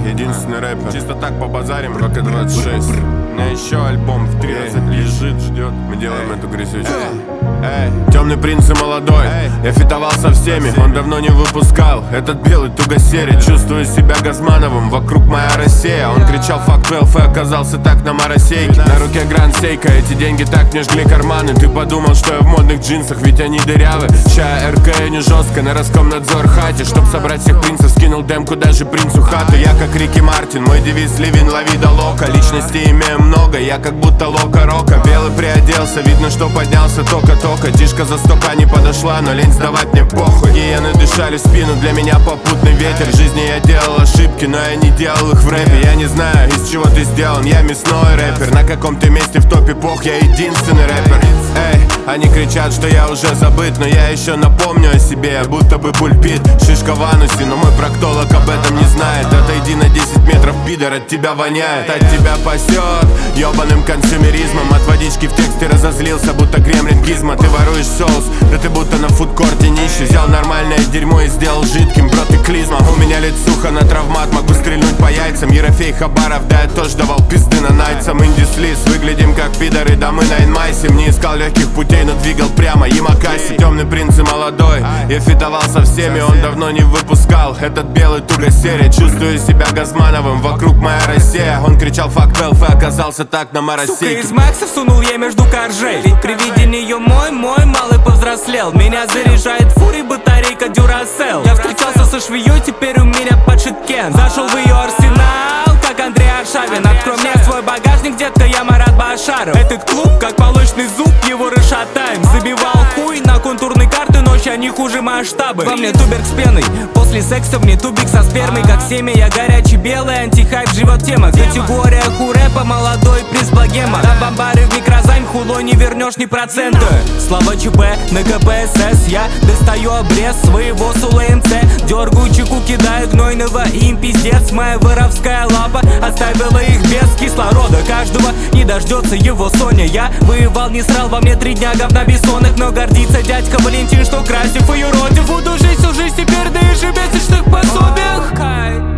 единственный рэпер. Чисто так побазарим, Рока 26. У меня еще альбом в 3 раза лежит, ждет. Мы делаем эту грязючку. Темный принц и молодой, я фитовал со всеми, он давно не выпускал этот белый тугосерий. Чувствую себя Газмановым, вокруг моя Россия. Он кричал fuck 12 и оказался так на моросейке. На руке Гранд Сейка, эти деньги так мне жгли карманы. Ты подумал, что я в модных джинсах, ведь они дырявы. Ща РК не жестко, на Роскомнадзор хате. Чтоб собрать всех принцев, скинул демку даже принцу хату. Я как Рики Мартин, мой девиз ливень лови да лока. Личностей имею много, я как будто Лока Рока. Белый приоделся, видно, что поднялся только-только. Тишка за 100к не подошла, но лень сдавать мне похуй. Гиены дышали в спину, для меня попутный ветер. В жизни я делал ошибки, но я не делал их в рэпе. Я не знаю, из чего ты сделан, я мясной рэпер. На каком ты месте в топе пох, я единственный рэпер. Эй, они кричат, что я уже забыт, но я еще напомню о себе, будто бы пульпит. Шишка в анусе, но мой проктолог об этом не знает. Отойди на 10 метров, пидор, от тебя воняет. От тебя пасет ебаным консюмеризмом. От водички в тексте разозлился, будто гремлин Гизмо. Ты воруешь соус, да ты будто на фудкорте нищий. Взял нормальное дерьмо и сделал жидким, бро, ты клизма. У меня лицуха на травмат, могу стрельнуть по яйцам. Ерофей Хабаров, да я тоже давал пизды на найцам. Инди-слиз, выглядим как пидоры, да мы на инмайсе. Не искал легких путей, но двигал прямо Ямакаси. Темный принц и молодой, я фитовал со всеми, он давно не выпускал этот белый тугосерий. Чувствую себя Газмановым, вокруг моя Россия. Он кричал fuck 12 и оказался так на моросейке. Сука, из Макса сунул я между коржей. Ведь при виде нее мой малый повзрослел. Меня заряжает фури, батарейка Duracell. Я встречался со швеей, теперь у меня подшит Кен. Зашел в ее арсенал, как Андрей Аршавин. Открой мне свой багажник, детка, я Марат Башаров. Этот клуб, как молочный зуб, его расшатаем. Забивал хуй на контурной карты, но ща не хуже масштабы. Во мне туберг с пеной, после секса мне тубик со спермой. Как семя, я горячий белый, антихайп, живет тема. Категория хурэпа, молодой приз богема. Да бомбары в микрозайм, хуло не вернешь ни процента. Слава ЧП на КПСС, я достаю обрез своего Сула МЦ. Дергаю чеку, кидаю гнойного, им пиздец. Моя воровская лапа оставила их без кислорода. Каждого не дождется его Соня. Я воевал, не срал, во мне 3 дня говна бессонных. Но гордится дядька Валентин, что красив ее родив. Удушись, ужись теперь, да и в месячных пособиях.